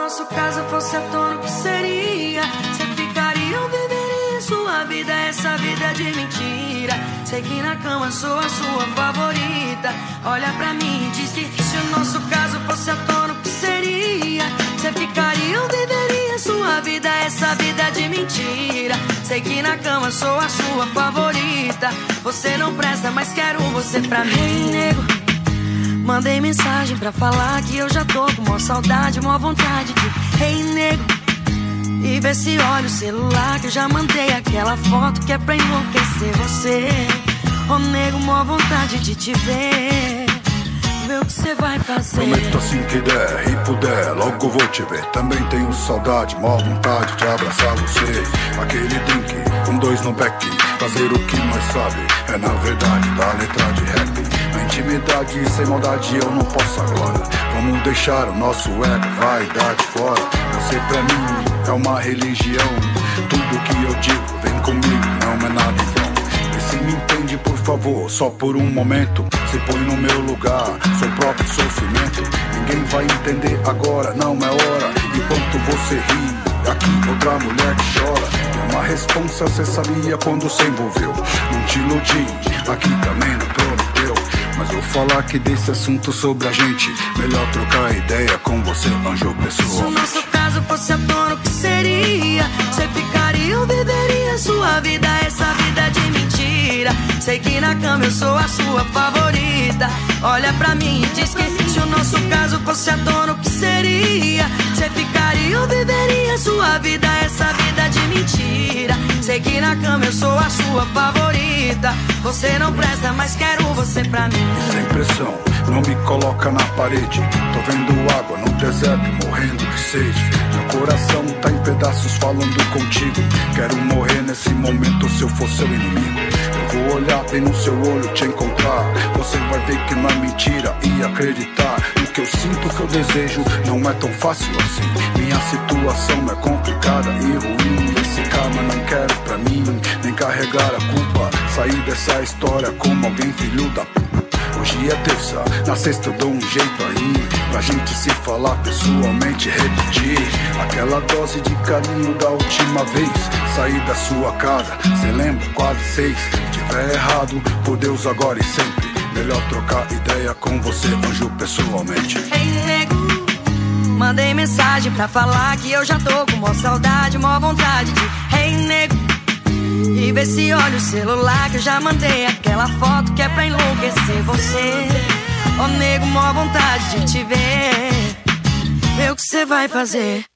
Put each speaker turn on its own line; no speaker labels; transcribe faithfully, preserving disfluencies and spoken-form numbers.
nosso caso fosse à tona, o que seria? Você ficaria ou viveria sua vida, essa vida de mentira? Sei que na cama sou a sua favorita. Olha pra mim e diz que se o nosso caso fosse à tona, o que seria? Você ficaria ou viveria sua vida, essa vida de mentira? Sei que na cama sou a sua favorita. Você não presta, mas quero você pra mim. Hey, nego, mandei mensagem pra falar que eu já tô com mó saudade, mó vontade de hey, nego, e vê se olha o celular que eu já mandei aquela foto que é pra enlouquecer você. Ô nego, mó vontade de te ver. Vê o que você vai fazer.
Prometo assim que der e puder, logo vou te ver. Também tenho saudade, mó vontade de abraçar você. Aquele drink, um dois no back, fazer o que nós sabe, é na verdade da letra de rap. Na intimidade, sem maldade eu não posso agora. Vamos deixar o nosso ego, vaidade fora. Você pra mim é uma religião. Tudo que eu digo, vem comigo, não é nada em vão. Vê se me entende por favor, só por um momento. Se põe no meu lugar, seu próprio sofrimento. Ninguém vai entender agora, não é hora. Enquanto você ri, aqui outra mulher que chora. Tem uma responsa, cê sabia quando se envolveu. Não te iludi, aqui também não prometeu. Mas vou falar que desse assunto sobre a gente, melhor trocar ideia com você, anjo pessoalmente.
Se o nosso caso fosse à tona, o que seria? Você ficaria ou viveria sua vida, essa vida de mentira? Sei que na cama eu sou a sua favorita. Olha pra mim e diz que se o nosso caso fosse à tona, o que seria? Você ficaria ou viveria sua vida, essa vida de mentira? Sei que na cama eu sou a sua favorita. Você não presta, mas quero você pra mim.
Sem pressão, não me coloca na parede. Tô vendo água no deserto, morrendo de sede. Meu coração tá em pedaços falando contigo. Quero morrer nesse momento se eu for seu inimigo. Eu vou olhar bem no seu olho, te encontrar. Você vai ver que não é mentira e acreditar. O que eu sinto, que eu desejo, não é tão fácil assim. Minha situação é complicada e ruim. Esse karma não quero pra mim, nem carregar a culpa. Sair dessa história como alguém filho da p***. Hoje é terça, na sexta eu dou um jeito aí, pra gente se falar pessoalmente, repetir aquela dose de carinho da última vez. Saí da sua casa, cê lembra, quase seis. Se tiver errado, por Deus agora e sempre, melhor trocar ideia com você, anjo pessoalmente.
Ei, nego, mandei mensagem pra falar que eu já tô com mó saudade, mó vontade de hey, nego, e vê se olha o celular que eu já mandei aquela foto que é pra enlouquecer você. Ô nego, mó vontade de te ver. Vê o que você vai fazer.